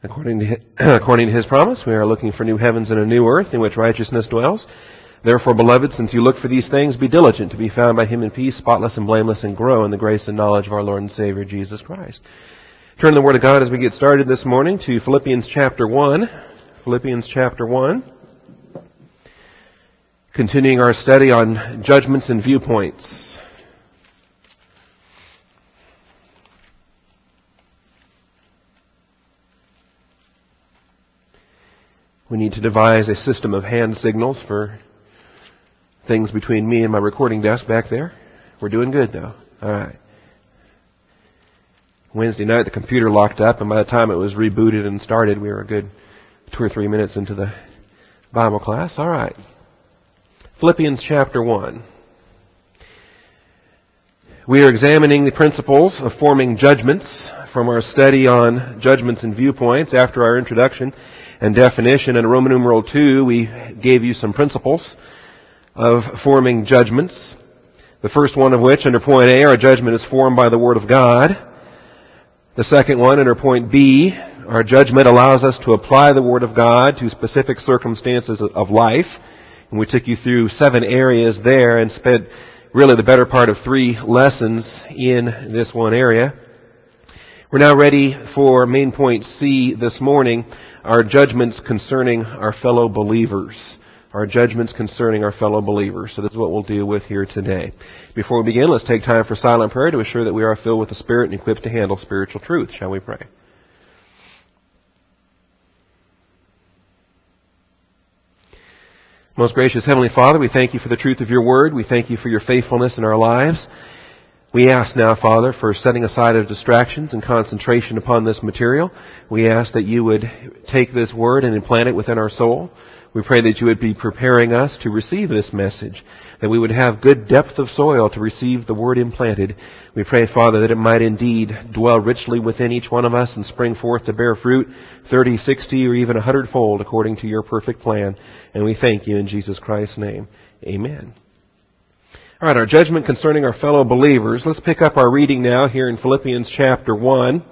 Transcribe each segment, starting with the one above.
According to His promise, we are looking for new heavens and a new earth in which righteousness dwells. Therefore, beloved, since you look for these things, be diligent to be found by Him in peace, spotless and blameless, and grow in the grace and knowledge of our Lord and Savior, Jesus Christ. Turn the Word of God as we get started this morning to Philippians chapter 1. Philippians chapter 1. Continuing our study on judgments and viewpoints. We need to devise a system of hand signals for things between me and my recording desk back there. We're doing good, though. All right. Wednesday night, the computer locked up, and by the time it was rebooted and started, we were a good 2 or 3 minutes into the Bible class. All right. Philippians chapter 1. We are examining the principles of forming judgments from our study on judgments and viewpoints. After our introduction and definition in Roman numeral 2, we gave you some principles of forming judgments. The first one of which, under point A, our judgment is formed by the Word of God. The second one, under point B, our judgment allows us to apply the Word of God to specific circumstances of life. And we took you through 7 areas there and spent really the better part of 3 lessons in this one area. We're now ready for main point C this morning, our judgments concerning our fellow believers. Our judgments concerning our fellow believers. So this is what we'll deal with here today. Before we begin, let's take time for silent prayer to assure that we are filled with the Spirit and equipped to handle spiritual truth. Shall we pray? Most gracious Heavenly Father, we thank you for the truth of your word. We thank you for your faithfulness in our lives. We ask now, Father, for setting aside of distractions and concentration upon this material. We ask that you would take this word and implant it within our soul. We pray that you would be preparing us to receive this message, that we would have good depth of soil to receive the word implanted. We pray, Father, that it might indeed dwell richly within each one of us and spring forth to bear fruit 30, 60, or even 100-fold according to your perfect plan. And we thank you in Jesus Christ's name. Amen. All right, our judgment concerning our fellow believers. Let's pick up our reading now here in Philippians chapter 1.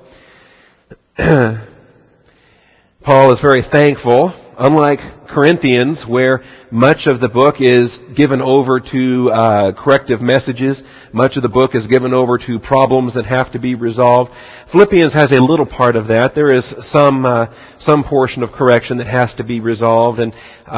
Paul is very thankful. Unlike Corinthians, where much of the book is given over to corrective messages, much of the book is given over to problems that have to be resolved, Philippians has a little part of that. There is some portion of correction that has to be resolved, and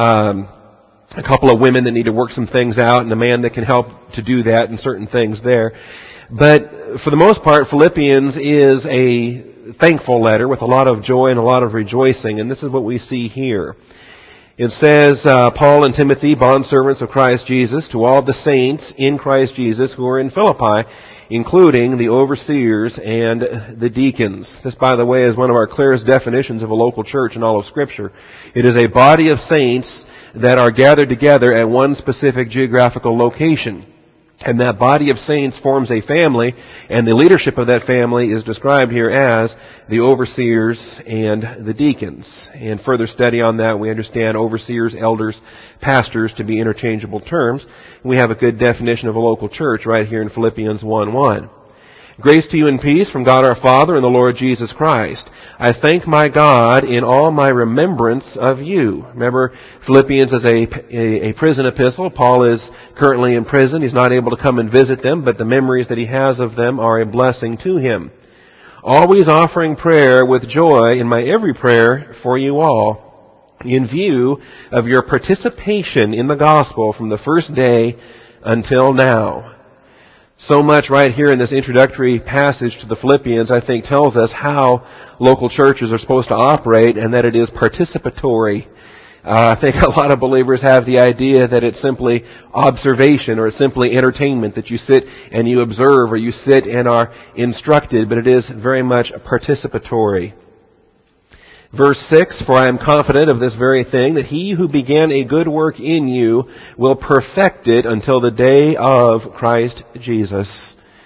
a couple of women that need to work some things out, and a man that can help to do that, and certain things there. But for the most part, Philippians is a thankful letter with a lot of joy and a lot of rejoicing, and this is what we see here. It says, Paul and Timothy, bondservants of Christ Jesus, to all the saints in Christ Jesus who are in Philippi, including the overseers and the deacons. This, by the way, is one of our clearest definitions of a local church in all of Scripture. It is a body of saints that are gathered together at one specific geographical location. And that body of saints forms a family, and the leadership of that family is described here as the overseers and the deacons. And further study on that, we understand overseers, elders, pastors to be interchangeable terms. We have a good definition of a local church right here in Philippians 1:1. Grace to you and peace from God our Father and the Lord Jesus Christ. I thank my God in all my remembrance of you. Remember, Philippians is a prison epistle. Paul is currently in prison. He's not able to come and visit them, but the memories that he has of them are a blessing to him. Always offering prayer with joy in my every prayer for you all, in view of your participation in the gospel from the first day until now. So much right here in this introductory passage to the Philippians, I think, tells us how local churches are supposed to operate, and that it is participatory. I think a lot of believers have the idea that it's simply observation or it's simply entertainment, that you sit and you observe or you sit and are instructed, but it is very much participatory. Verse 6, for I am confident of this very thing, that he who began a good work in you will perfect it until the day of Christ Jesus.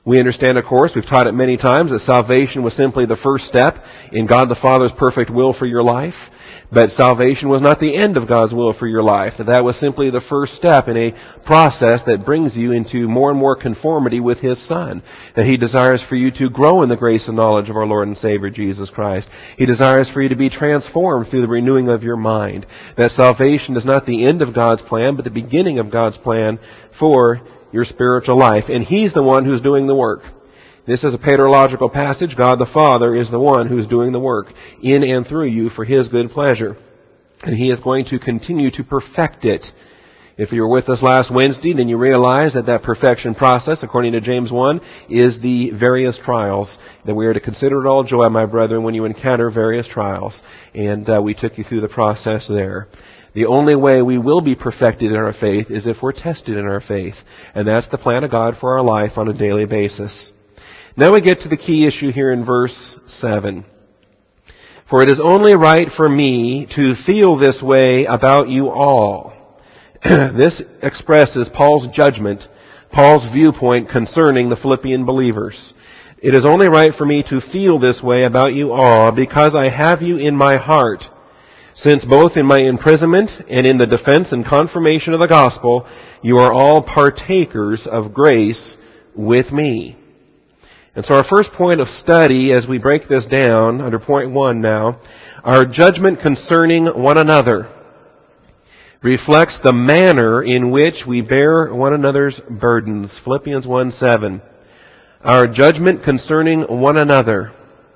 We understand, of course, we've taught it many times, that salvation was simply the first step in God the Father's perfect will for your life. But salvation was not the end of God's will for your life. That was simply the first step in a process that brings you into more and more conformity with His Son. That He desires for you to grow in the grace and knowledge of our Lord and Savior Jesus Christ. He desires for you to be transformed through the renewing of your mind. That salvation is not the end of God's plan, but the beginning of God's plan for your spiritual life. And He's the one who's doing the work. This is a paterological passage. God the Father is the one who's doing the work in and through you for His good pleasure. And He is going to continue to perfect it. If you were with us last Wednesday, then you realize that perfection process, according to James 1, is the various trials. That we are to consider it all joy, my brethren, when you encounter various trials. And we took you through the process there. The only way we will be perfected in our faith is if we're tested in our faith. And that's the plan of God for our life on a daily basis. Now we get to the key issue here in verse 7. For it is only right for me to feel this way about you all. This expresses Paul's judgment, Paul's viewpoint concerning the Philippian believers. It is only right for me to feel this way about you all because I have you in my heart. Since both in my imprisonment and in the defense and confirmation of the gospel, you are all partakers of grace with me. And so our first point of study, as we break this down under point 1 now, our judgment concerning one another reflects the manner in which we bear one another's burdens. Philippians 1:7. Our judgment concerning one another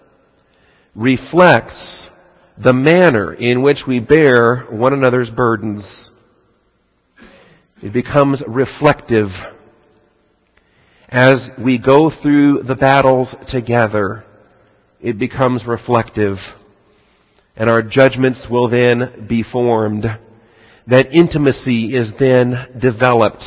reflects the manner in which we bear one another's burdens. It becomes reflective. As we go through the battles together, it becomes reflective. And our judgments will then be formed. That intimacy is then developed.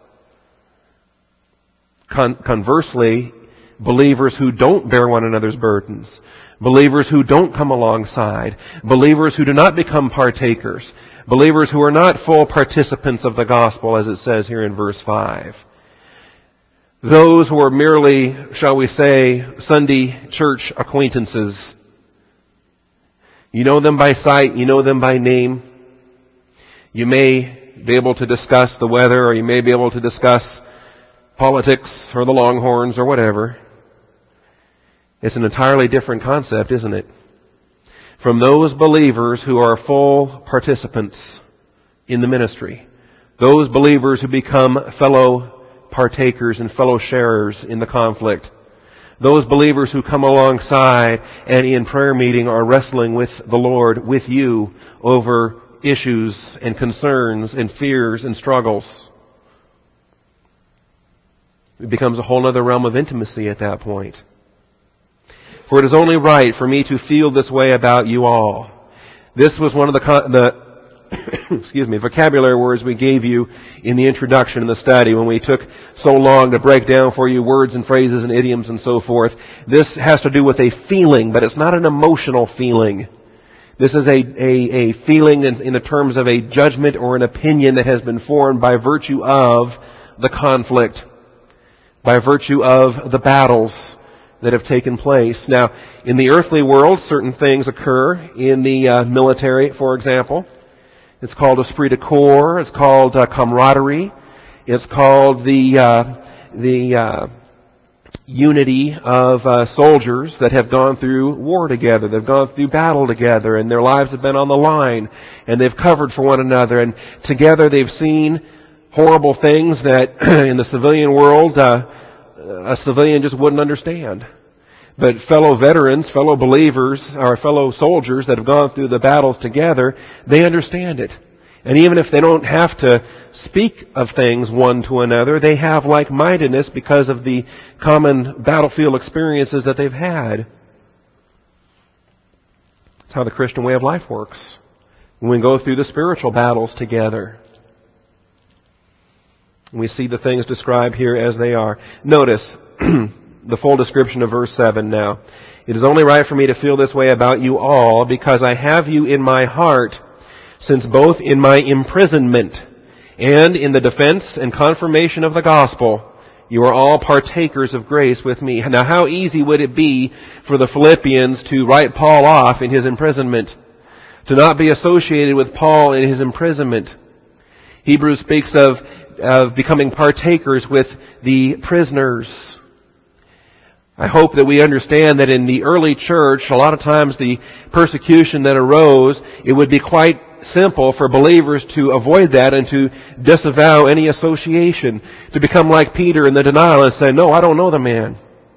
Conversely, believers who don't bear one another's burdens, believers who don't come alongside, believers who do not become partakers, believers who are not full participants of the gospel, as it says here in verse 5. Those who are merely, shall we say, Sunday church acquaintances. You know them by sight, you know them by name. You may be able to discuss the weather, or you may be able to discuss politics, or the Longhorns, or whatever. It's an entirely different concept, isn't it? From those believers who are full participants in the ministry. Those believers who become fellow partakers and fellow sharers in the conflict. Those believers who come alongside and in prayer meeting are wrestling with the Lord, with you, over issues and concerns and fears and struggles. It becomes a whole other realm of intimacy at that point. For it is only right for me to feel this way about you all. This was one of the vocabulary words we gave you in the introduction in the study when we took so long to break down for you words and phrases and idioms and so forth. This has to do with a feeling, but it's not an emotional feeling. This is a feeling in the terms of a judgment or an opinion that has been formed by virtue of the conflict, by virtue of the battles that have taken place. Now, in the earthly world, certain things occur in the military, for example. It's called esprit de corps. It's called camaraderie. It's called the unity of soldiers that have gone through war together. They've gone through battle together, and their lives have been on the line, and they've covered for one another, and together they've seen horrible things that in the civilian world a civilian just wouldn't understand. But fellow veterans, fellow believers, or fellow soldiers that have gone through the battles together, they understand it. And even if they don't have to speak of things one to another, they have like-mindedness because of the common battlefield experiences that they've had. That's how the Christian way of life works. When we go through the spiritual battles together, we see the things described here as they are. Notice the full description of verse 7 now. It is only right for me to feel this way about you all because I have you in my heart, since both in my imprisonment and in the defense and confirmation of the gospel, You are all partakers of grace with me. Now, how easy would it be for the Philippians to write Paul off in his imprisonment, to not be associated with Paul in his imprisonment? Hebrews speaks of becoming partakers with the prisoners. I hope that we understand that in the early church, a lot of times the persecution that arose, it would be quite simple for believers to avoid that and to disavow any association, to become like Peter in the denial and say, no, I don't know the man.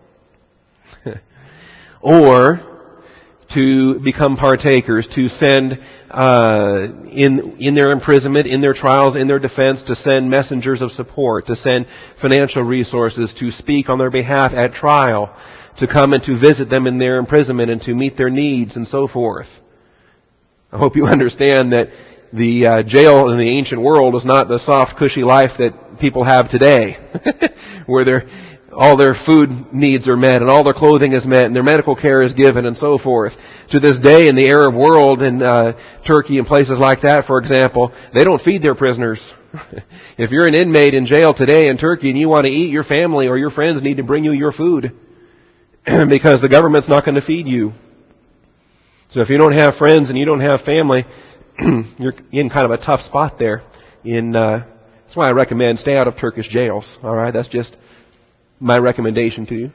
Or to become partakers, to send in their imprisonment, in their trials, in their defense, to send messengers of support, to send financial resources, to speak on their behalf at trial, to come and to visit them in their imprisonment and to meet their needs and so forth. I hope you understand that the jail in the ancient world is not the soft, cushy life that people have today, where all their food needs are met and all their clothing is met and their medical care is given and so forth. To this day in the Arab world, in Turkey and places like that, for example, they don't feed their prisoners. If you're an inmate in jail today in Turkey and you want to eat, your family or your friends need to bring you your food because the government's not going to feed you. So if you don't have friends and you don't have family, you're in kind of a tough spot there. That's why I recommend stay out of Turkish jails. All right, that's just my recommendation to you.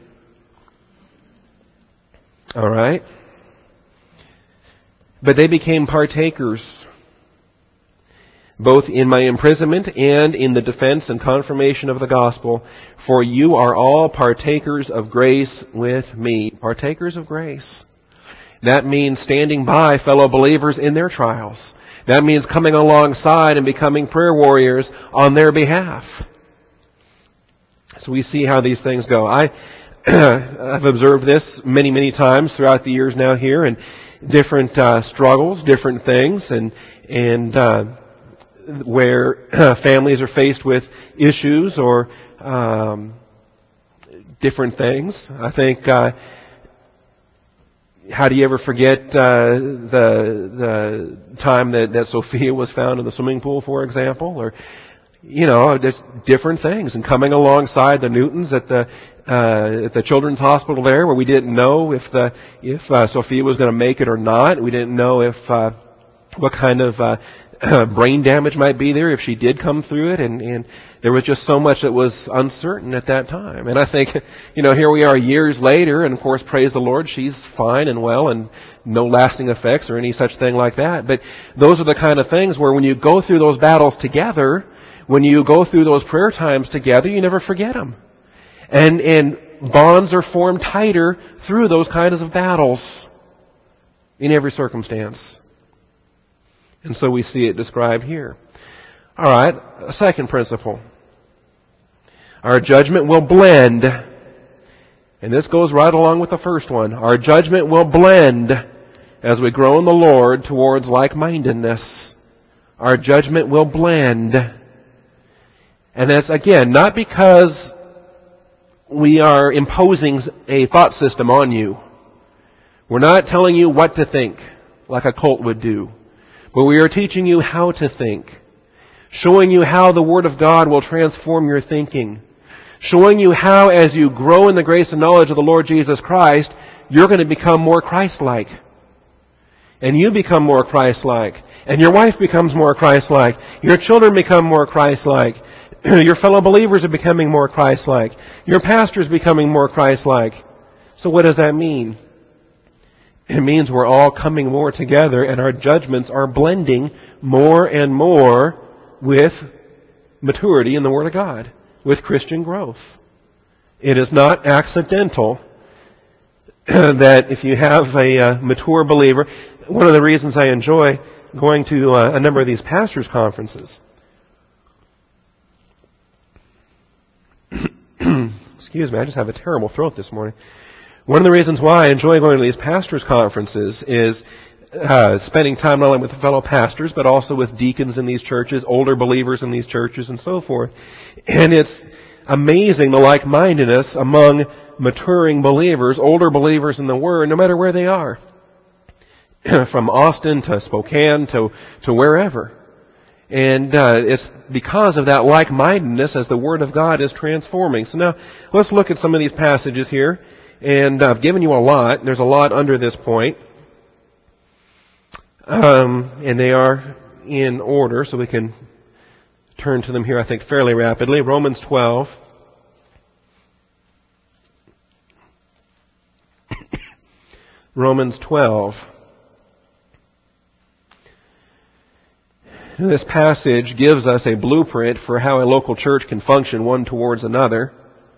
All right. But they became partakers, both in my imprisonment and in the defense and confirmation of the gospel. For you are all partakers of grace with me. Partakers of grace. That means standing by fellow believers in their trials. That means coming alongside and becoming prayer warriors on their behalf. So we see how these things go. I've observed this many, many times throughout the years now here, and different struggles, different things, and where families are faced with issues or different things. I think, how do you ever forget the time that Sophia was found in the swimming pool, for example, or just different things, and coming alongside the Newtons at the children's hospital there, where we didn't know if Sophia was going to make it or not. We didn't know if what kind of brain damage might be there if she did come through it, and there was just so much that was uncertain at that time. And I think, here we are years later, and of course, praise the Lord, she's fine and well, and no lasting effects or any such thing like that. But those are the kind of things where when you go through those battles together, when you go through those prayer times together, you never forget them. And bonds are formed tighter through those kinds of battles in every circumstance. And so we see it described here. All right, a second principle. Our judgment will blend, and this goes right along with the first one. Our judgment will blend as we grow in the Lord towards like-mindedness. Our judgment will blend. And that's, again, not because we are imposing a thought system on you. We're not telling you what to think, like a cult would do. But we are teaching you how to think. Showing you how the Word of God will transform your thinking. Showing you how, as you grow in the grace and knowledge of the Lord Jesus Christ, you're going to become more Christ-like. And you become more Christ-like. And your wife becomes more Christ-like. Your children become more Christ-like. Your fellow believers are becoming more Christ-like. Your pastor is becoming more Christ-like. So what does that mean? It means we're all coming more together and our judgments are blending more and more with maturity in the Word of God, with Christian growth. It is not accidental that if you have a mature believer, one of the reasons I enjoy going to a number of these pastors' conferences. Excuse me, I just have a terrible throat this morning. One of the reasons why I enjoy going to these pastors' conferences is spending time not only with fellow pastors, but also with deacons in these churches, older believers in these churches, and so forth. And it's amazing the like-mindedness among maturing believers, older believers in the Word, no matter where they are. From Austin to Spokane to wherever. And it's because of that like-mindedness as the Word of God is transforming. So now, let's look at some of these passages here. And I've given you a lot. There's a lot under this point. And they are in order, so we can turn to them here, I think, fairly rapidly. Romans 12. Romans 12. This passage gives us a blueprint for how a local church can function one towards another.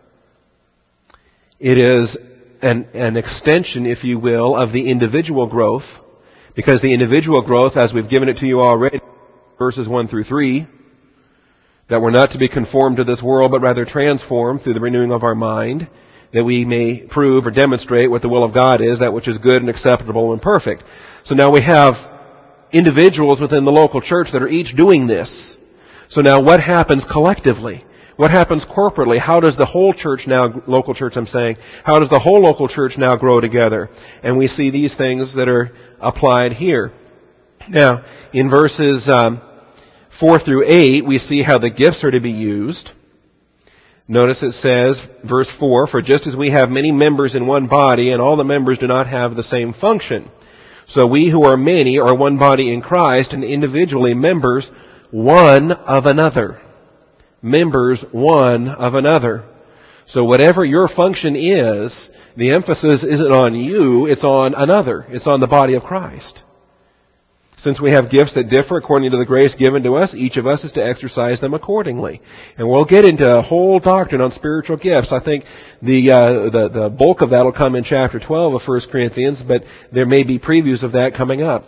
It is an extension, if you will, of the individual growth, because the individual growth, as we've given it to you already, verses 1 through 3, that we're not to be conformed to this world, but rather transformed through the renewing of our mind, that we may prove or demonstrate what the will of God is, that which is good and acceptable and perfect. So now we have individuals within the local church that are each doing this. So now what happens collectively? What happens corporately? How does the whole church now, local church I'm saying, how does the whole local church now grow together? And we see these things that are applied here. Now, in verses 4 through 8, we see how the gifts are to be used. Notice it says, verse 4, "For just as we have many members in one body, and all the members do not have the same function, so we who are many are one body in Christ, and individually members one of another." Members one of another. So whatever your function is, the emphasis isn't on you, it's on another. It's on the body of Christ. Since we have gifts that differ according to the grace given to us, each of us is to exercise them accordingly. And we'll get into a whole doctrine on spiritual gifts. I think the bulk of that will come in chapter 12 of 1 Corinthians, but there may be previews of that coming up.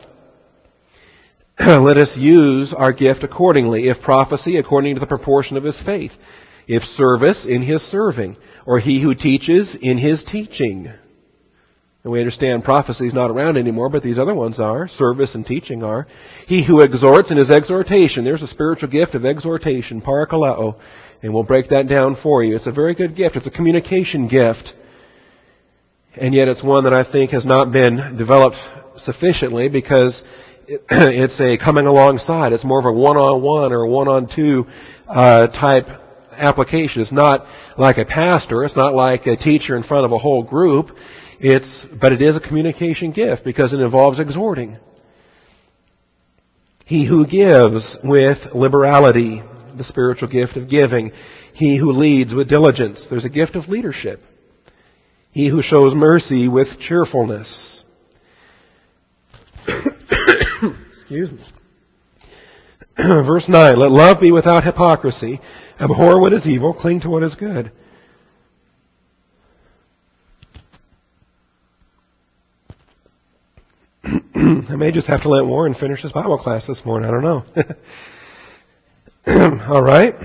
Let us use our gift accordingly. If prophecy, according to the proportion of his faith. If service, in his serving. Or he who teaches, in his teaching. And we understand prophecy is not around anymore, but these other ones are. Service and teaching are. He who exhorts in his exhortation. There's a spiritual gift of exhortation, parakaleo. And we'll break that down for you. It's a very good gift. It's a communication gift. And yet it's one that I think has not been developed sufficiently because it's a coming alongside. It's more of a one-on-one or a one-on-two type application. It's not like a pastor. It's not like a teacher in front of a whole group. But it is a communication gift because it involves exhorting. He who gives with liberality, the spiritual gift of giving. He who leads with diligence. There's a gift of leadership. He who shows mercy with cheerfulness. Excuse me. Verse 9, "Let love be without hypocrisy. Abhor what is evil, cling to what is good." I may just have to let Warren finish his Bible class this morning. I don't know. All right.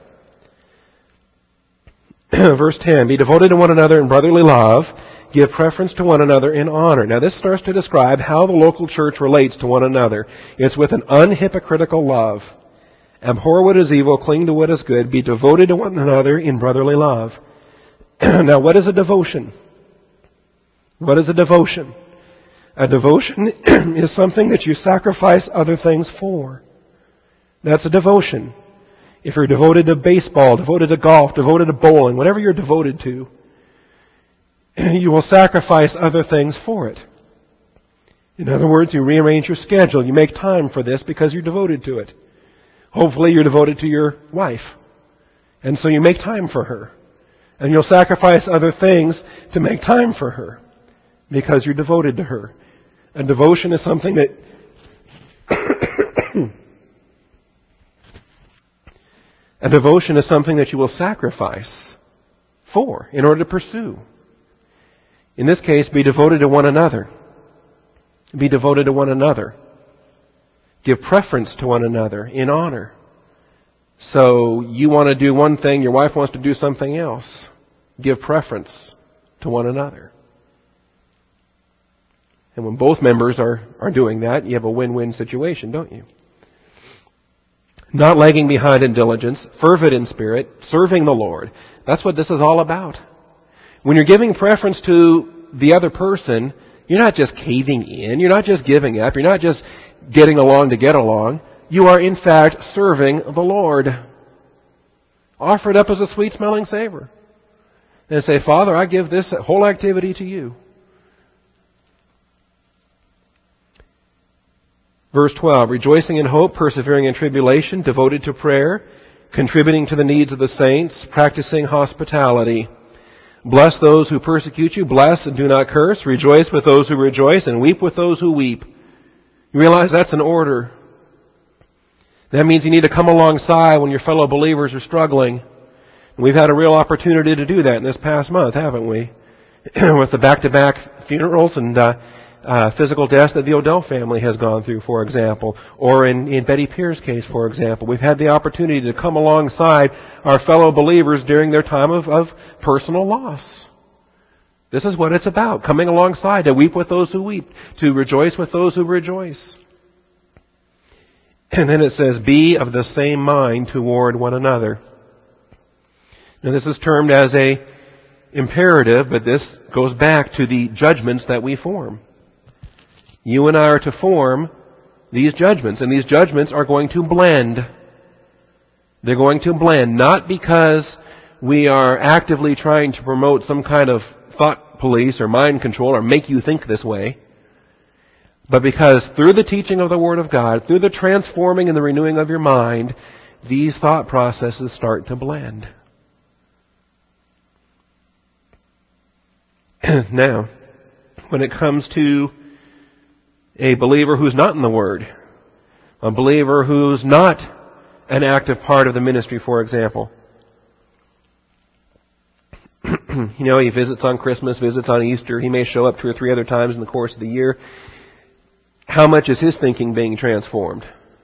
Verse 10, "Be devoted to one another in brotherly love. Give preference to one another in honor." Now this starts to describe how the local church relates to one another. It's with an unhypocritical love. Abhor what is evil, cling to what is good. Be devoted to one another in brotherly love. Now what is a devotion? What is a devotion? A devotion is something that you sacrifice other things for. That's a devotion. If you're devoted to baseball, devoted to golf, devoted to bowling, whatever you're devoted to, you will sacrifice other things for it. In other words, you rearrange your schedule. You make time for this because you're devoted to it. Hopefully you're devoted to your wife. And so you make time for her. And you'll sacrifice other things to make time for her because you're devoted to her. A devotion is something that a devotion is something that you will sacrifice for in order to pursue. In this case, be devoted to one another. Be devoted to one another. Give preference to one another in honor. So you want to do one thing, your wife wants to do something else. Give preference to one another. And when both members are doing that, you have a win-win situation, don't you? Not lagging behind in diligence, fervent in spirit, serving the Lord. That's what this is all about. When you're giving preference to the other person, you're not just caving in. You're not just giving up. You're not just getting along to get along. you are in fact serving the Lord. Offer it up as a sweet-smelling savor. And say, Father, I give this whole activity to you. Verse 12, rejoicing in hope, persevering in tribulation, devoted to prayer, contributing to the needs of the saints, practicing hospitality. Bless those who persecute you, bless and do not curse, rejoice with those who rejoice, and weep with those who weep. You realize that's an order. That means you need to come alongside when your fellow believers are struggling. And we've had a real opportunity to do that in this past month, haven't we? With the back-to-back funerals and physical deaths that the Odell family has gone through, for example, or in Betty Pierce's case, for example. We've had the opportunity to come alongside our fellow believers during their time of personal loss. This is what it's about, coming alongside, to weep with those who weep, to rejoice with those who rejoice. And then it says, be of the same mind toward one another. Now this is termed as a imperative, but this goes back to the judgments that we form. You and I are to form these judgments, and these judgments are going to blend. They're going to blend, not because we are actively trying to promote some kind of thought police or mind control or make you think this way, but because through the teaching of the Word of God, through the transforming and the renewing of your mind, these thought processes start to blend. Now, when it comes to a believer who's not in the Word, a believer who's not an active part of the ministry, for example, he visits on Christmas, visits on Easter, he may show up 2 or 3 other times in the course of the year. How much is his thinking being transformed?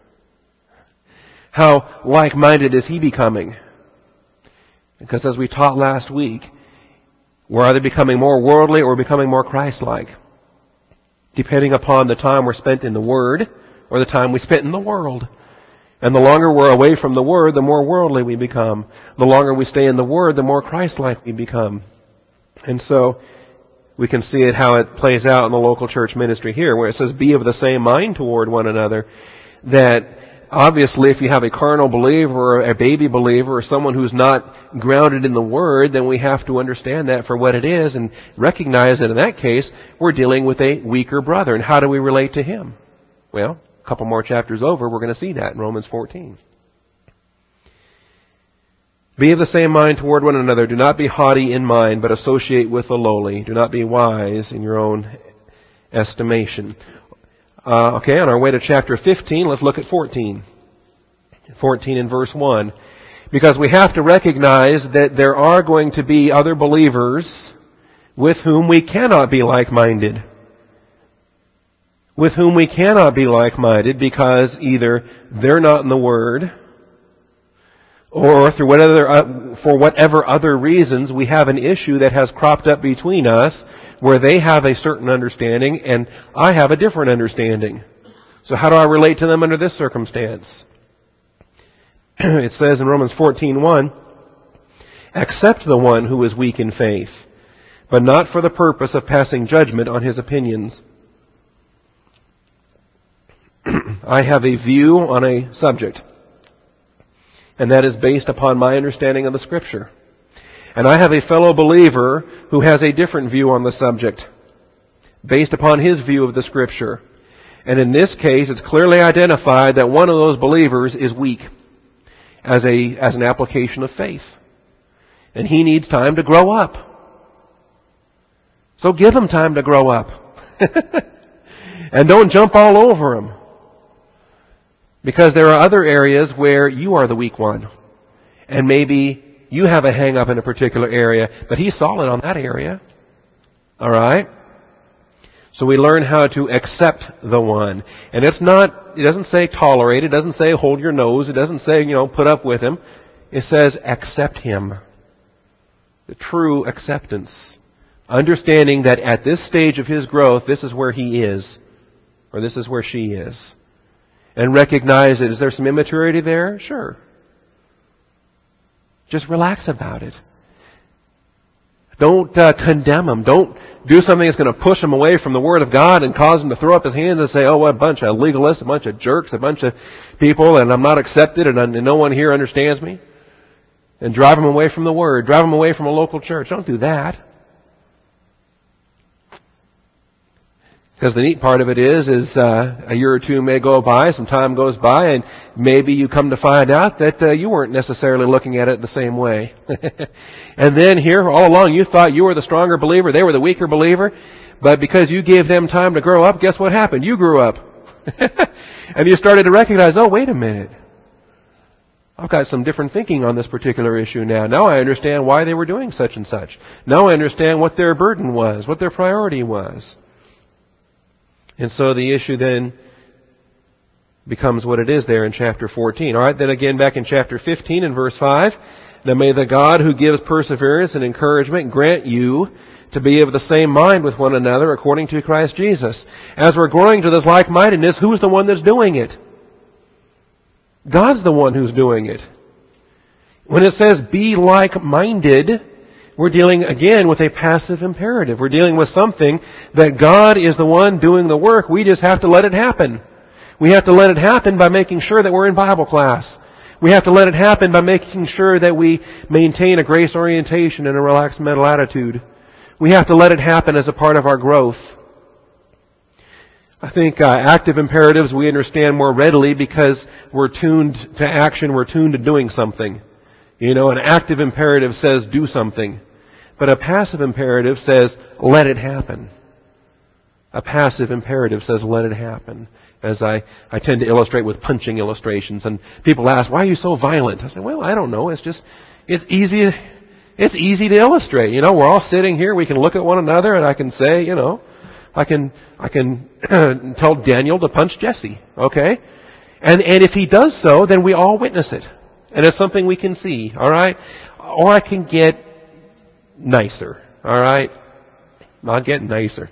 How like-minded is he becoming? Because as we taught last week, we're either becoming more worldly or becoming more Christ-like, depending upon the time we're spent in the Word or the time we spent in the world. And the longer we're away from the Word, the more worldly we become. The longer we stay in the Word, the more Christ-like we become. And so we can see it how it plays out in the local church ministry here, where it says, be of the same mind toward one another. That obviously if you have a carnal believer or a baby believer or someone who's not grounded in the Word, then we have to understand that for what it is and recognize that in that case, we're dealing with a weaker brother. And how do we relate to him? Well, a couple more chapters over, we're going to see that in Romans 14. Be of the same mind toward one another. Do not be haughty in mind, but associate with the lowly. Do not be wise in your own estimation. Okay, on our way to chapter 15, let's look at 14. 14 in verse 1. Because we have to recognize that there are going to be other believers with whom we cannot be like-minded. With whom we cannot be like-minded because either they're not in the Word, or for whatever other reasons we have an issue that has cropped up between us where they have a certain understanding and I have a different understanding. So how do I relate to them under this circumstance? It says in Romans 14:1, accept the one who is weak in faith, but not for the purpose of passing judgment on his opinions. I have a view on a subject, and that is based upon my understanding of the Scripture. And I have a fellow believer who has a different view on the subject, based upon his view of the Scripture. And in this case, it's clearly identified that one of those believers is weak as an application of faith. And he needs time to grow up. So give him time to grow up. And don't jump all over him. Because there are other areas where you are the weak one. And maybe you have a hang up in a particular area, but he's solid on that area. Alright? So we learn how to accept the one. And it doesn't say tolerate, it doesn't say hold your nose, it doesn't say, put up with him. It says accept him. The true acceptance. Understanding that at this stage of his growth, this is where he is. Or this is where she is. And recognize it. Is there some immaturity there? Sure. Just relax about it. Don't condemn them. Don't do something that's going to push them away from the Word of God and cause them to throw up his hands and say, oh, what a bunch of legalists, a bunch of jerks, a bunch of people, and I'm not accepted, and no one here understands me. And drive them away from the Word. Drive them away from a local church. Don't do that. Because the neat part of it is a year or two may go by, some time goes by, and maybe you come to find out that you weren't necessarily looking at it the same way. And then here, all along, you thought you were the stronger believer, they were the weaker believer, but because you gave them time to grow up, guess what happened? You grew up. And you started to recognize, oh, wait a minute. I've got some different thinking on this particular issue now. Now I understand why they were doing such and such. Now I understand what their burden was, what their priority was. And so the issue then becomes what it is there in chapter 14. All right, then again back in chapter 15 and verse 5. Now may the God who gives perseverance and encouragement grant you to be of the same mind with one another according to Christ Jesus. As we're growing to this like-mindedness, who's the one that's doing it? God's the one who's doing it. When it says be like-minded, we're dealing again with a passive imperative. We're dealing with something that God is the one doing the work. We just have to let it happen. We have to let it happen by making sure that we're in Bible class. We have to let it happen by making sure that we maintain a grace orientation and a relaxed mental attitude. We have to let it happen as a part of our growth. I think active imperatives we understand more readily because we're tuned to action, we're tuned to doing something. You know, an active imperative says do something. But a passive imperative says let it happen. A passive imperative says let it happen. As I tend to illustrate with punching illustrations. And people ask, why are you so violent? I say, well, I don't know. It's easy to illustrate. You know, we're all sitting here. We can look at one another and I can say, you know, I can tell Daniel to punch Jesse. Okay? And if he does so, then we all witness it. And it's something we can see. All right? Or I can get nicer. All right? I'll get nicer.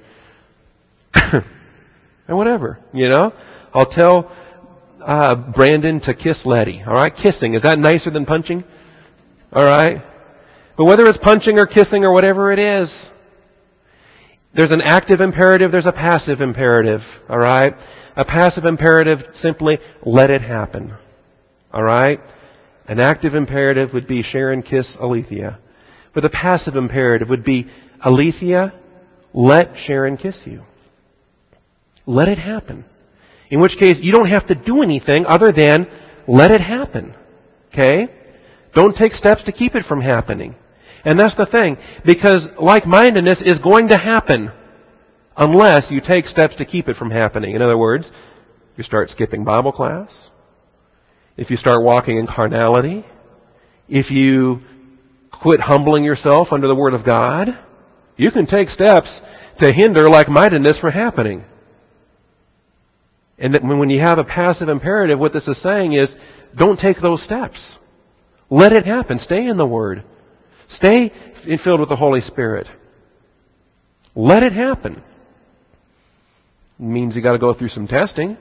And whatever, you know. I'll tell Brandon to kiss Letty. All right? Kissing. Is that nicer than punching? All right? But whether it's punching or kissing or whatever it is, there's an active imperative, there's a passive imperative. All right? A passive imperative, simply let it happen. All right? An active imperative would be Sharon kiss Alethea. But a passive imperative would be Alethea, let Sharon kiss you. Let it happen. In which case, you don't have to do anything other than let it happen. Okay? Don't take steps to keep it from happening. And that's the thing. Because like-mindedness is going to happen unless you take steps to keep it from happening. In other words, you start skipping Bible class. If you start walking in carnality. If you quit humbling yourself under the Word of God. You can take steps to hinder like-mindedness from happening. And that when you have a passive imperative, what this is saying is, don't take those steps. Let it happen. Stay in the Word. Stay filled with the Holy Spirit. Let it happen. It means you got to go through some testing.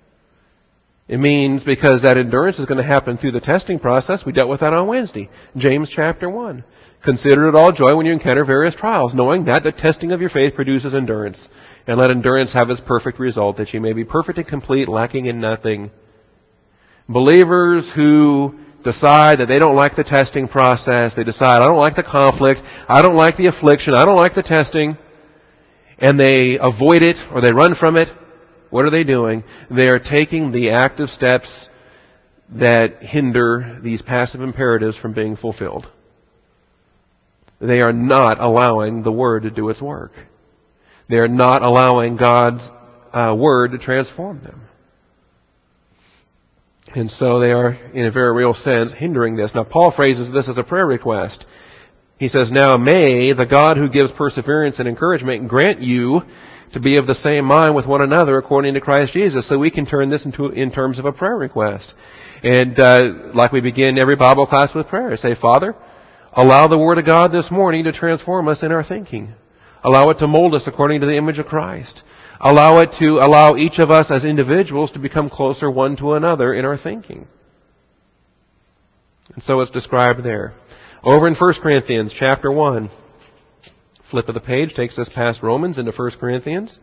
It means because that endurance is going to happen through the testing process. We dealt with that on Wednesday. James chapter 1. Consider it all joy when you encounter various trials, knowing that the testing of your faith produces endurance. And let endurance have its perfect result, that you may be perfect and complete, lacking in nothing. Believers who decide that they don't like the testing process, they decide, I don't like the conflict, I don't like the affliction, I don't like the testing, and they avoid it or they run from it, what are they doing? They are taking the active steps that hinder these passive imperatives from being fulfilled. They are not allowing the Word to do its work. They are not allowing God's Word to transform them. And so they are, in a very real sense, hindering this. Now, Paul phrases this as a prayer request. He says, now may the God who gives perseverance and encouragement grant you to be of the same mind with one another according to Christ Jesus. So we can turn this in terms of a prayer request. And like we begin every Bible class with prayer, say, Father, allow the Word of God this morning to transform us in our thinking. Allow it to mold us according to the image of Christ. Allow it to allow each of us as individuals to become closer one to another in our thinking. And so it's described there. Over in 1 Corinthians chapter 1. Flip of the page takes us past Romans into 1 Corinthians.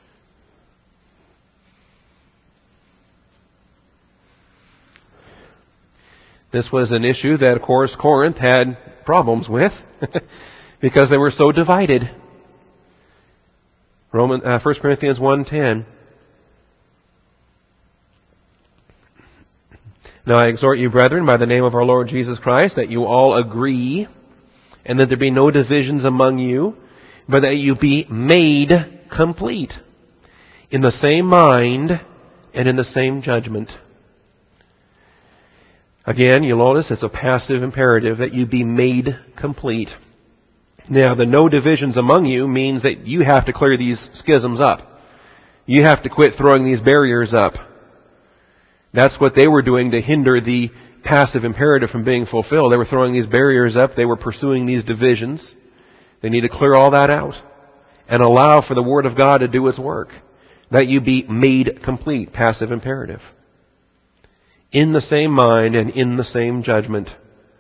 This was an issue that, of course, Corinth had problems with because they were so divided. 1 Corinthians 1:10. Now I exhort you, brethren, by the name of our Lord Jesus Christ, that you all agree, and that there be no divisions among you, but that you be made complete, in the same mind and in the same judgment. Again, you'll notice it's a passive imperative, that you be made complete. Now, the no divisions among you means that you have to clear these schisms up. You have to quit throwing these barriers up. That's what they were doing to hinder the passive imperative from being fulfilled. They were throwing these barriers up. They were pursuing these divisions. They need to clear all that out and allow for the Word of God to do its work. That you be made complete, passive imperative. In the same mind and in the same judgment.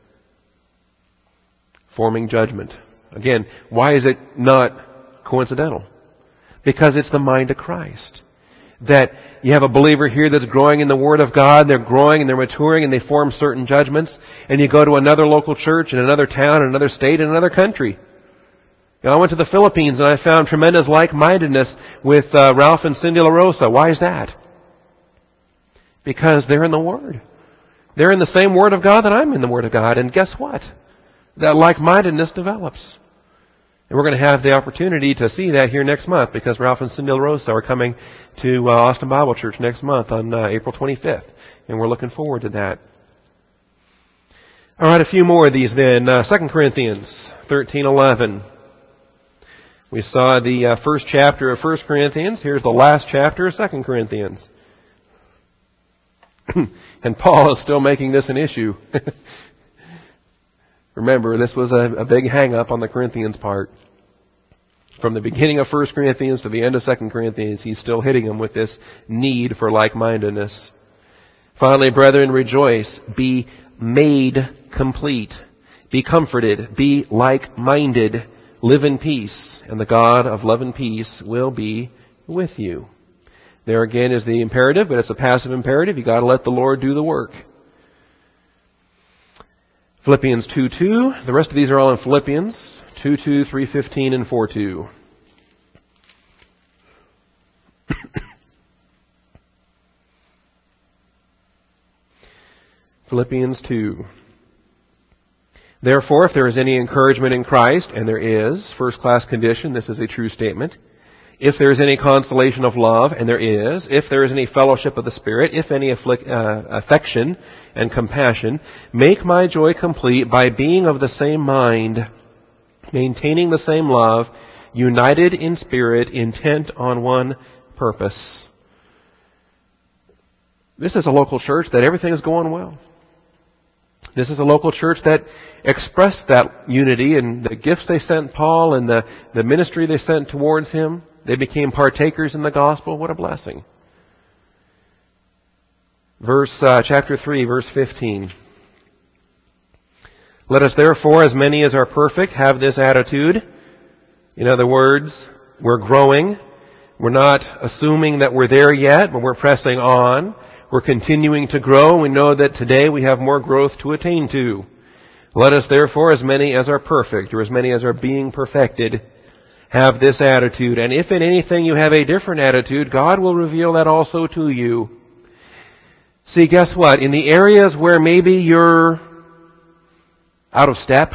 Forming judgment. Again, why is it not coincidental? Because it's the mind of Christ. That you have a believer here that's growing in the Word of God, they're growing and they're maturing and they form certain judgments, and you go to another local church in another town, in another state, in another country. You know, I went to the Philippines and I found tremendous like-mindedness with Ralph and Cindy LaRosa. Why is that? Because they're in the Word. They're in the same Word of God that I'm in the Word of God, and guess what? That like-mindedness develops. And we're going to have the opportunity to see that here next month because Ralph and Cindy LaRosa are coming to Austin Bible Church next month on April 25th. And we're looking forward to that. All right, a few more of these then. 2 Corinthians 13:11. We saw the first chapter of 1 Corinthians. Here's the last chapter of 2 Corinthians. And Paul is still making this an issue. Remember, this was a big hang-up on the Corinthians' part. From the beginning of 1 Corinthians to the end of 2 Corinthians, he's still hitting them with this need for like-mindedness. Finally, brethren, rejoice. Be made complete. Be comforted. Be like-minded. Live in peace. And the God of love and peace will be with you. There again is the imperative, but it's a passive imperative. You've got to let the Lord do the work. Philippians 2:2. The rest of these are all in Philippians 2:2, 3:15, and 4:2. Philippians 2. Therefore, if there is any encouragement in Christ, and there is, first-class condition, this is a true statement. If there is any consolation of love, and there is, if there is any fellowship of the Spirit, if any affection and compassion, make my joy complete by being of the same mind, maintaining the same love, united in spirit, intent on one purpose. This is a local church that everything is going well. This is a local church that expressed that unity and the gifts they sent Paul and the ministry they sent towards him. They became partakers in the gospel. What a blessing. Chapter 3, verse 15. Let us therefore, as many as are perfect, have this attitude. In other words, we're growing. We're not assuming that we're there yet, but we're pressing on. We're continuing to grow. We know that today we have more growth to attain to. Let us therefore, as many as are perfect, or as many as are being perfected, have this attitude. And if in anything you have a different attitude, God will reveal that also to you. See, guess what? In the areas where maybe you're out of step,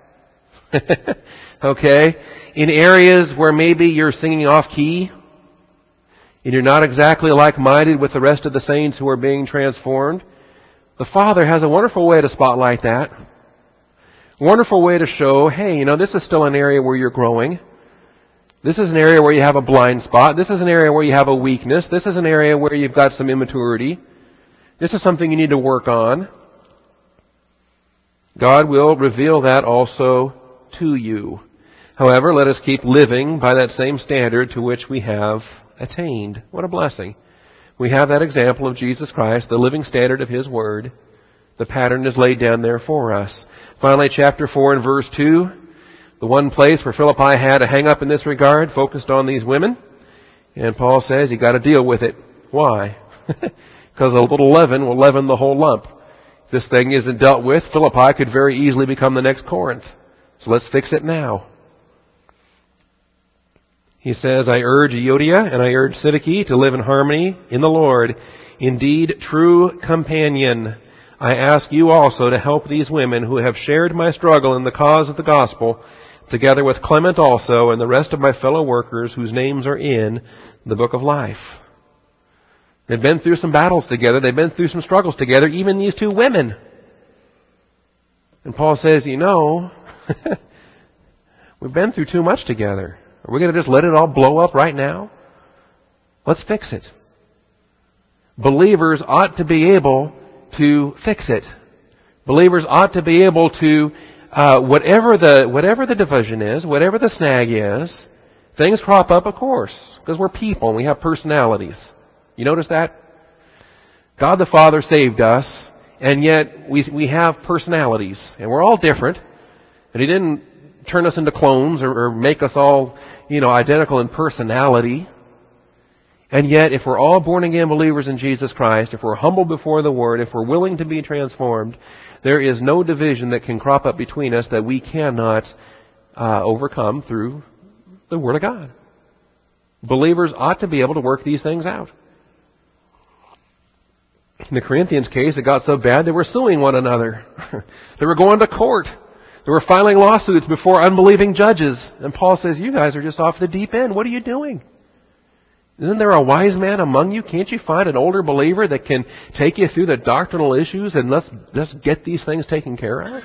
okay? In areas where maybe you're singing off key, and you're not exactly like-minded with the rest of the saints who are being transformed, the Father has a wonderful way to spotlight that. Wonderful way to show, hey, this is still an area where you're growing. This is an area where you have a blind spot. This is an area where you have a weakness. This is an area where you've got some immaturity. This is something you need to work on. God will reveal that also to you. However, let us keep living by that same standard to which we have attained. What a blessing. We have that example of Jesus Christ, the living standard of His Word. The pattern is laid down there for us. Finally, chapter 4 and verse 2. The one place where Philippi had a hang-up in this regard focused on these women. And Paul says you got to deal with it. Why? Because a little leaven will leaven the whole lump. If this thing isn't dealt with, Philippi could very easily become the next Corinth. So let's fix it now. He says, I urge Euodia and I urge Syntyche to live in harmony in the Lord. Indeed, true companion, I ask you also to help these women who have shared my struggle in the cause of the gospel, together with Clement also and the rest of my fellow workers whose names are in the book of life. They've been through some battles together. They've been through some struggles together, even these two women. And Paul says, you know, we've been through too much together. Are we going to just let it all blow up right now? Let's fix it. Believers ought to be able to fix it. Believers ought to be able to, whatever the division is, whatever the snag is, things crop up, of course, because we're people and we have personalities. You notice that? God the Father saved us, and yet we have personalities, and we're all different, and He didn't turn us into clones or make us all, identical in personality. And yet, if we're all born-again believers in Jesus Christ, if we're humble before the Word, if we're willing to be transformed, there is no division that can crop up between us that we cannot overcome through the Word of God. Believers ought to be able to work these things out. In the Corinthians case, it got so bad they were suing one another. They were going to court. They were filing lawsuits before unbelieving judges. And Paul says, you guys are just off the deep end. What are you doing? Isn't there a wise man among you? Can't you find an older believer that can take you through the doctrinal issues and let's get these things taken care of?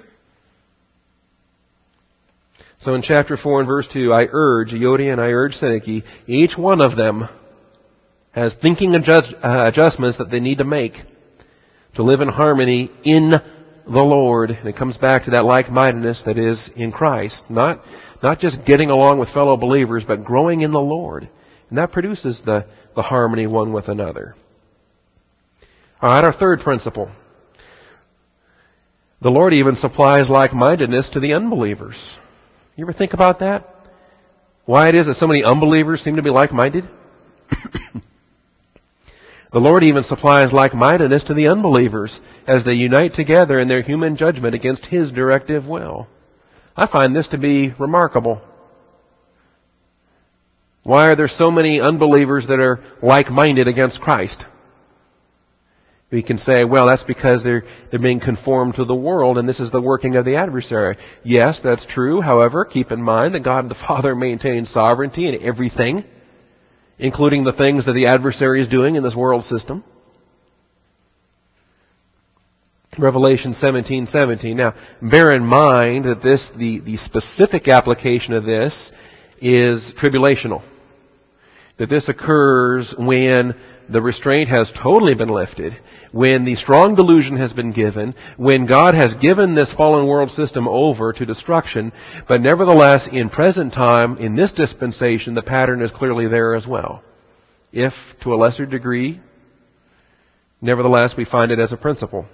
So in chapter 4 and verse 2, I urge Euodia and I urge Syntyche, each one of them has thinking adjustments that they need to make to live in harmony in the Lord. And it comes back to that like-mindedness that is in Christ. Not just getting along with fellow believers, but growing in the Lord. And that produces the harmony one with another. All right, our third principle. The Lord even supplies like-mindedness to the unbelievers. You ever think about that? Why it is that so many unbelievers seem to be like-minded? The Lord even supplies like-mindedness to the unbelievers as they unite together in their human judgment against His directive will. I find this to be remarkable. Why are there so many unbelievers that are like-minded against Christ? We can say, well, that's because they're being conformed to the world and this is the working of the adversary. Yes, that's true. However, keep in mind that God the Father maintains sovereignty in everything, including the things that the adversary is doing in this world system. Revelation 17:17. Now, bear in mind that the specific application of this is tribulational. That this occurs when the restraint has totally been lifted, when the strong delusion has been given, when God has given this fallen world system over to destruction, but nevertheless, in present time, in this dispensation, the pattern is clearly there as well. If, to a lesser degree, nevertheless, we find it as a principle.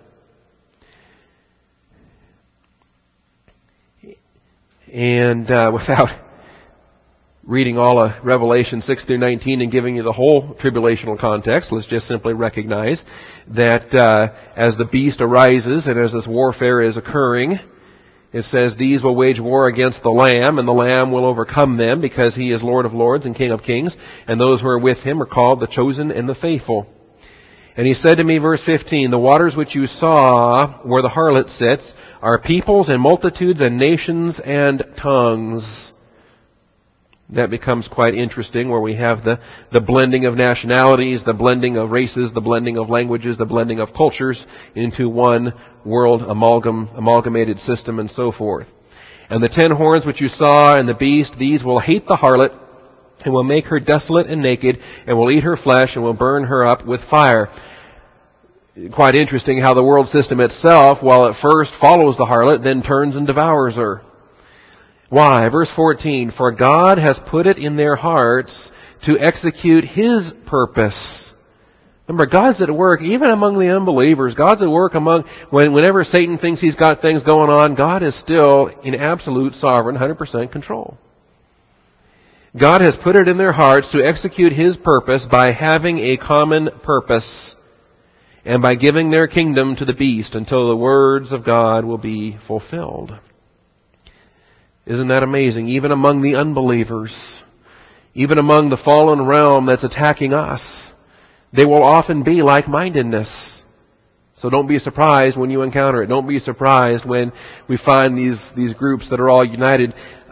And without reading all of Revelation 6 through 19 and giving you the whole tribulational context, let's just simply recognize that as the beast arises and as this warfare is occurring, it says, these will wage war against the Lamb, and the Lamb will overcome them, because He is Lord of lords and King of kings, and those who are with Him are called the chosen and the faithful. And He said to me, verse 15, the waters which you saw where the harlot sits are peoples and multitudes and nations and tongues. That becomes quite interesting, where we have the blending of nationalities, the blending of races, the blending of languages, the blending of cultures into one world amalgamated system and so forth. And the 10 horns which you saw and the beast, these will hate the harlot and will make her desolate and naked and will eat her flesh and will burn her up with fire. Quite interesting how the world system itself, while at first follows the harlot, then turns and devours her. Why? Verse 14, for God has put it in their hearts to execute His purpose Remember, God's at work even among the unbelievers. God's at work whenever Satan thinks he's got things going on, God is still in absolute sovereign, 100% control. God has put it in their hearts to execute His purpose by having a common purpose and by giving their kingdom to the beast until the words of God will be fulfilled. Isn't that amazing? Even among the unbelievers, even among the fallen realm that's attacking us, they will often be like-mindedness. So don't be surprised when you encounter it. Don't be surprised when we find these groups that are all united.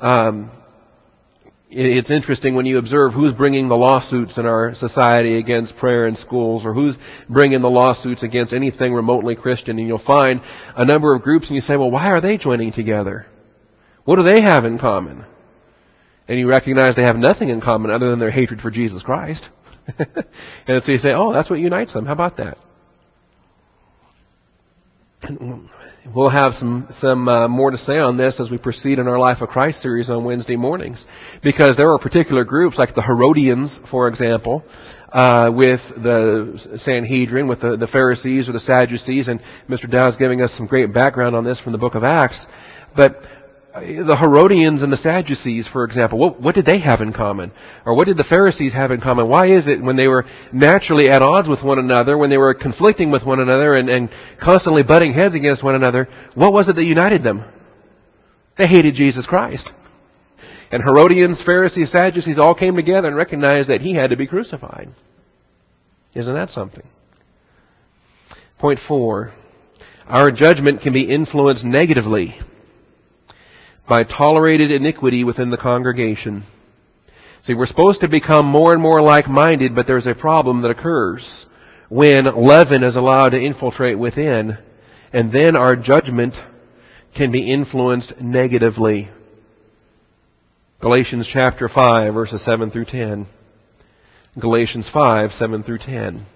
It's interesting when you observe who's bringing the lawsuits in our society against prayer in schools, or who's bringing the lawsuits against anything remotely Christian, and you'll find a number of groups and you say, well, why are they joining together? What do they have in common? And you recognize they have nothing in common other than their hatred for Jesus Christ. And so you say, oh, that's what unites them. How about that? We'll have some more to say on this as we proceed in our Life of Christ series on Wednesday mornings. Because there are particular groups, like the Herodians, for example, with the Sanhedrin, with the Pharisees or the Sadducees, and Mr. Dow's giving us some great background on this from the book of Acts. But the Herodians and the Sadducees, for example, what did they have in common? Or what did the Pharisees have in common? Why is it when they were naturally at odds with one another, when they were conflicting with one another and constantly butting heads against one another, what was it that united them? They hated Jesus Christ. And Herodians, Pharisees, Sadducees all came together and recognized that He had to be crucified. Isn't that something? Point 4. Our judgment can be influenced negatively by tolerated iniquity within the congregation. See, we're supposed to become more and more like-minded, but there's a problem that occurs when leaven is allowed to infiltrate within, and then our judgment can be influenced negatively. Galatians chapter 5, verses 7 through 10. Galatians 5, 7 through 10.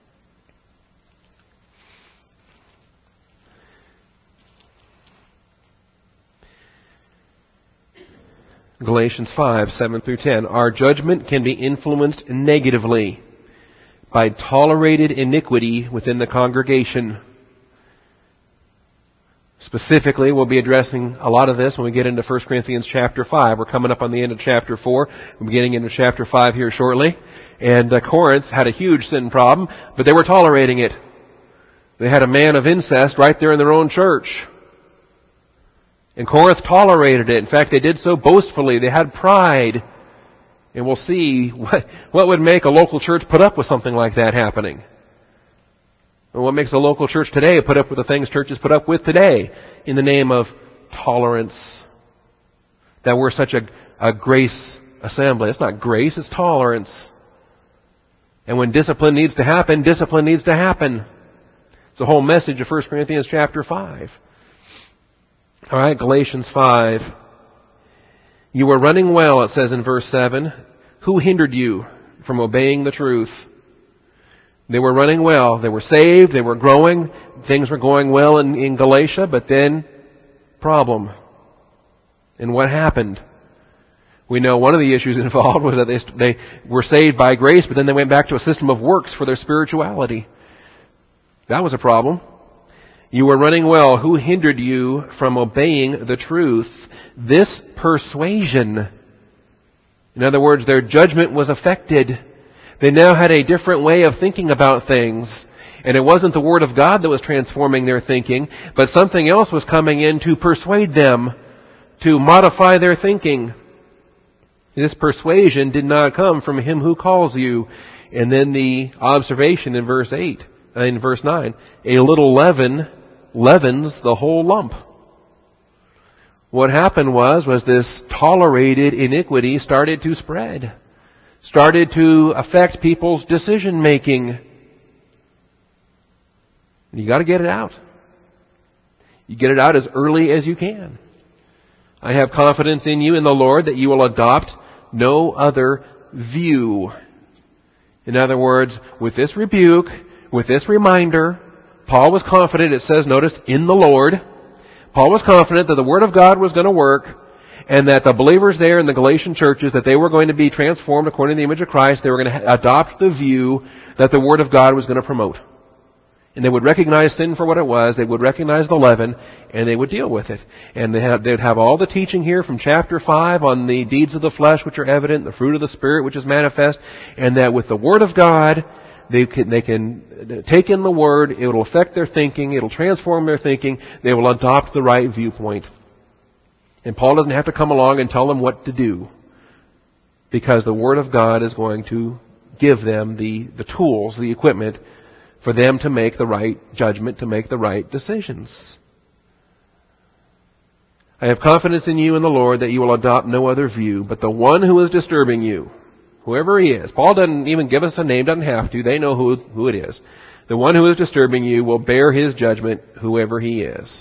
Galatians 5, 7 through 10. Our judgment can be influenced negatively by tolerated iniquity within the congregation. Specifically, we'll be addressing a lot of this when we get into 1 Corinthians chapter 5. We're coming up on the end of chapter 4. We'll be getting into chapter 5 here shortly. And Corinth had a huge sin problem, but they were tolerating it. They had a man of incest right there in their own church. And Corinth tolerated it. In fact, they did so boastfully. They had pride. And we'll see what would make a local church put up with something like that happening. And what makes a local church today put up with the things churches put up with today in the name of tolerance. That we're such a grace assembly. It's not grace, it's tolerance. And when discipline needs to happen, discipline needs to happen. It's the whole message of 1 Corinthians chapter 5. All right, Galatians 5. You were running well, it says in verse 7. Who hindered you from obeying the truth? They were running well. They were saved. They were growing. Things were going well in Galatia, but then problem. And what happened? We know one of the issues involved was that they were saved by grace, but then they went back to a system of works for their spirituality. That was a problem. You were running well. Who hindered you from obeying the truth? This persuasion. In other words, their judgment was affected. They now had a different way of thinking about things. And it wasn't the Word of God that was transforming their thinking, but something else was coming in to persuade them, to modify their thinking. This persuasion did not come from Him who calls you. And then the observation in verse 9, a little leaven leavens the whole lump. What happened was this tolerated iniquity started to spread, started to affect people's decision making. You got to get it out. You get it out as early as you can. I have confidence in you in the Lord that you will adopt no other view. In other words, with this rebuke, with this reminder, Paul was confident, it says, notice, in the Lord. Paul was confident that the Word of God was going to work, and that the believers there in the Galatian churches, that they were going to be transformed according to the image of Christ. They were going to adopt the view that the Word of God was going to promote. And they would recognize sin for what it was, they would recognize the leaven, and they would deal with it. And they'd have all the teaching here from chapter 5 on the deeds of the flesh which are evident, the fruit of the Spirit which is manifest, and that with the Word of God, they can take in the Word, it will affect their thinking, it will transform their thinking, they will adopt the right viewpoint. And Paul doesn't have to come along and tell them what to do, because the Word of God is going to give them the tools, the equipment, for them to make the right judgment, to make the right decisions. I have confidence in you and the Lord that you will adopt no other view, but the one who is disturbing you, whoever he is. Paul doesn't even give us a name, doesn't have to. They know who it is. The one who is disturbing you will bear his judgment, whoever he is.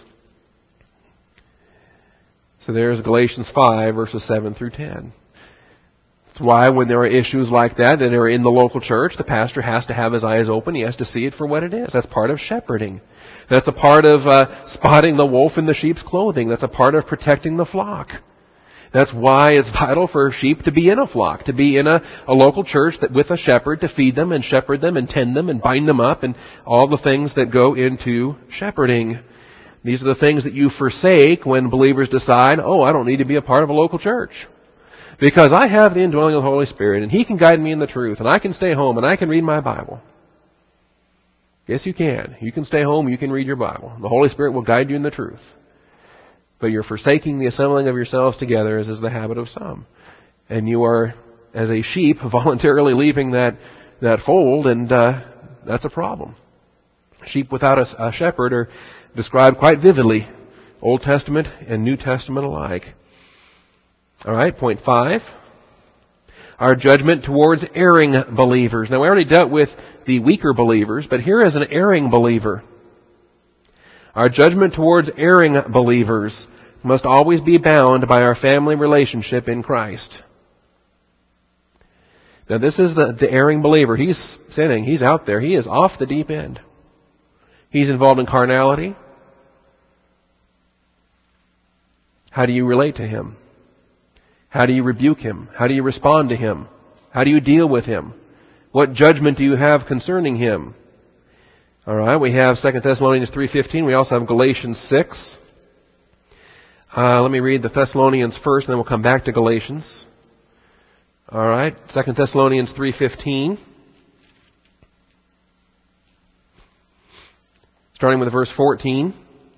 So there's Galatians 5, verses 7 through 10. That's why when there are issues like that are in the local church, the pastor has to have his eyes open. He has to see it for what it is. That's part of shepherding. That's a part of spotting the wolf in the sheep's clothing. That's a part of protecting the flock. That's why it's vital for sheep to be in a flock, to be in a local church with a shepherd, to feed them and shepherd them and tend them and bind them up and all the things that go into shepherding. These are the things that you forsake when believers decide, I don't need to be a part of a local church, because I have the indwelling of the Holy Spirit and He can guide me in the truth and I can stay home and I can read my Bible. Yes, you can. You can stay home, you can read your Bible. The Holy Spirit will guide you in the truth. But you're forsaking the assembling of yourselves together, as is the habit of some. And you are, as a sheep, voluntarily leaving that fold, and that's a problem. Sheep without a shepherd are described quite vividly, Old Testament and New Testament alike. All right, point 5. Our judgment towards erring believers. Now, we already dealt with the weaker believers, but here is an erring believer. Our judgment towards erring believers must always be bound by our family relationship in Christ. Now, this is the erring believer. He's sinning. He's out there. He is off the deep end. He's involved in carnality. How do you relate to him? How do you rebuke him? How do you respond to him? How do you deal with him? What judgment do you have concerning him? All right, we have 2 Thessalonians 3:15. We also have Galatians 6. Let me read the Thessalonians first, and then we'll come back to Galatians. All right, 2 Thessalonians 3:15. Starting with verse 14.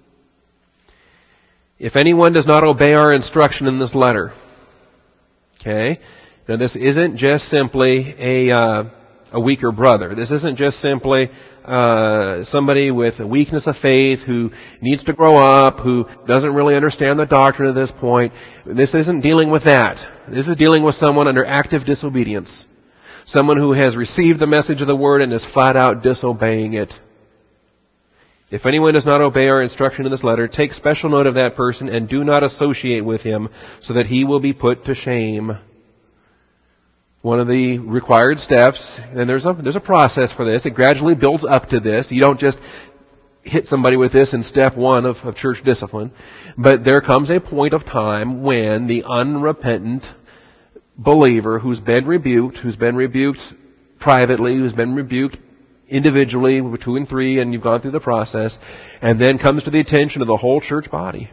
If anyone does not obey our instruction in this letter. Okay? Now this isn't just simply a weaker brother. This isn't just simply somebody with a weakness of faith who needs to grow up, who doesn't really understand the doctrine at this point. This isn't dealing with that. This is dealing with someone under active disobedience. Someone who has received the message of the Word and is flat out disobeying it. If anyone does not obey our instruction in this letter, take special note of that person and do not associate with him so that he will be put to shame. One of the required steps, and there's a process for this. It gradually builds up to this. You don't just hit somebody with this in step 1 of church discipline. But there comes a point of time when the unrepentant believer who's been rebuked privately, who's been rebuked individually, 2 and 3, and you've gone through the process, and then comes to the attention of the whole church body.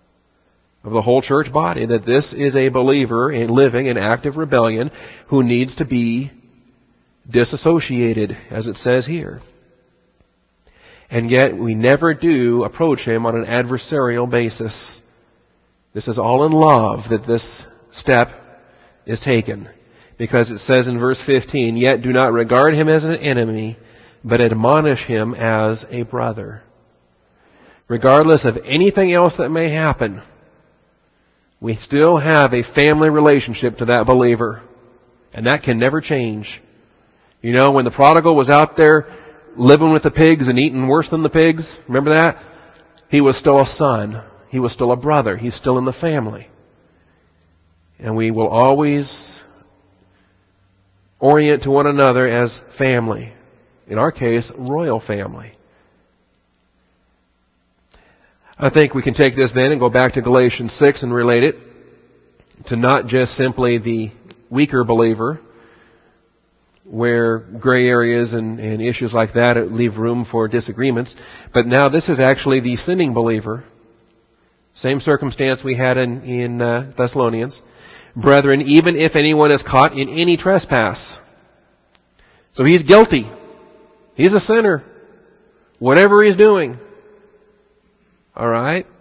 That this is a believer living in active rebellion who needs to be disassociated, as it says here. And yet we never do approach him on an adversarial basis. This is all in love that this step is taken. Because it says in verse 15, yet do not regard him as an enemy, but admonish him as a brother. Regardless of anything else that may happen, we still have a family relationship to that believer. And that can never change. You know, when the prodigal was out there living with the pigs and eating worse than the pigs, remember that? He was still a son. He was still a brother. He's still in the family. And we will always orient to one another as family. In our case, royal family. I think we can take this then and go back to Galatians 6 and relate it. to not just simply the weaker believer, where gray areas and issues like that leave room for disagreements, but now this is actually the sinning believer. Same circumstance we had in Thessalonians. Brethren, even if anyone is caught in any trespass. So he's guilty. He's a sinner. Whatever he's doing. Alright?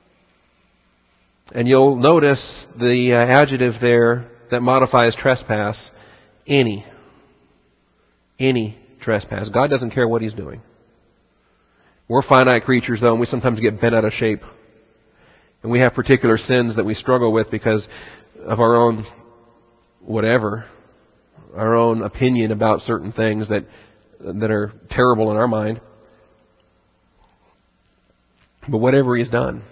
And you'll notice the adjective there that modifies trespass. Any trespass. God doesn't care what he's doing. We're finite creatures, though, and we sometimes get bent out of shape. And we have particular sins that we struggle with because of our own whatever, our own opinion about certain things that are terrible in our mind. But whatever he's done,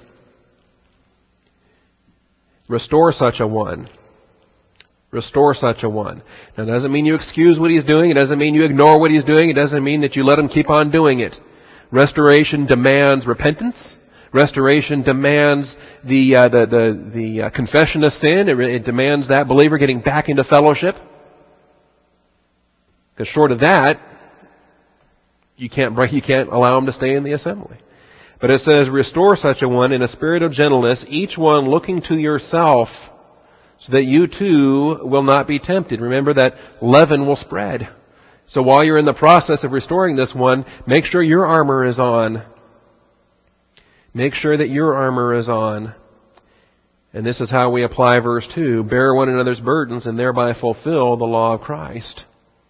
restore such a one. Restore such a one. Now, it doesn't mean you excuse what he's doing. It doesn't mean you ignore what he's doing. It doesn't mean that you let him keep on doing it. Restoration demands repentance. Restoration demands the confession of sin. It demands that believer getting back into fellowship. Because short of that, you can't allow him to stay in the assembly. But it says, restore such a one in a spirit of gentleness, each one looking to yourself, so that you too will not be tempted. Remember that leaven will spread. So while you're in the process of restoring this one, make sure your armor is on. Make sure that your armor is on. And this is how we apply verse 2. Bear one another's burdens and thereby fulfill the law of Christ.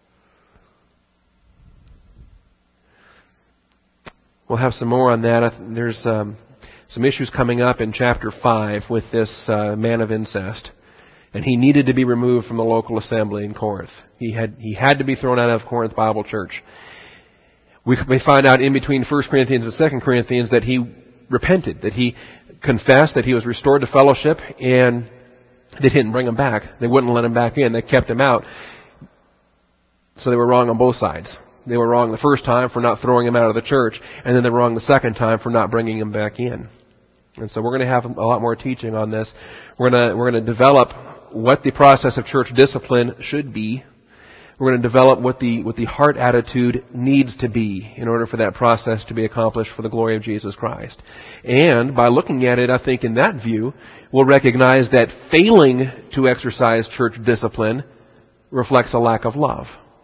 We'll have some more on that. There's some issues coming up in chapter 5 with this man of incest. And he needed to be removed from the local assembly in Corinth. He had to be thrown out of Corinth Bible Church. We find out in between 1 Corinthians and 2 Corinthians that he repented, that he confessed, that he was restored to fellowship, and they didn't bring him back. They wouldn't let him back in. They kept him out. So they were wrong on both sides. They were wrong the first time for not throwing him out of the church, and then they were wrong the second time for not bringing him back in. And so we're going to have a lot more teaching on this. We're going to develop what the process of church discipline should be. We're going to develop what the heart attitude needs to be in order for that process to be accomplished for the glory of Jesus Christ. And by looking at it, I think in that view, we'll recognize that failing to exercise church discipline reflects a lack of love.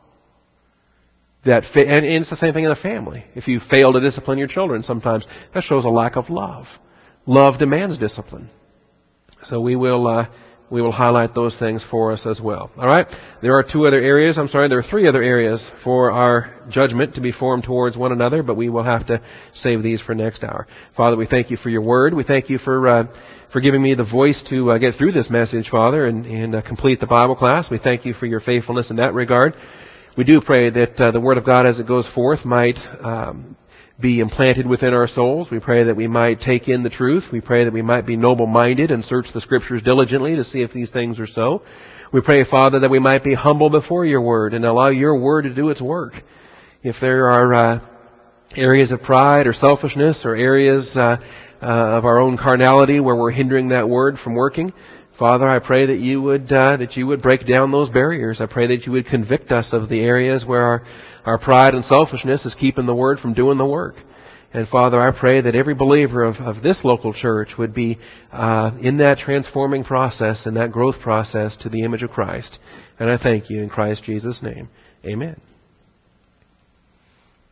And it's the same thing in the family. If you fail to discipline your children, sometimes that shows a lack of love. Love demands discipline. So we will highlight those things for us as well. All right? There are three other areas for our judgment to be formed towards one another, but we will have to save these for next hour. Father, we thank you for your word. We thank you for giving me the voice to get through this message, Father, and complete the Bible class. We thank you for your faithfulness in that regard. We do pray that the Word of God as it goes forth might be implanted within our souls. We pray that we might take in the truth. We pray that we might be noble-minded and search the Scriptures diligently to see if these things are so. We pray, Father, that we might be humble before your Word and allow your Word to do its work. If there are areas of pride or selfishness or areas of our own carnality where we're hindering that Word from working, Father, I pray that you would break down those barriers. I pray that you would convict us of the areas where our pride and selfishness is keeping the Word from doing the work. And Father, I pray that every believer of this local church would be in that transforming process, in that growth process to the image of Christ. And I thank you in Christ Jesus' name. Amen.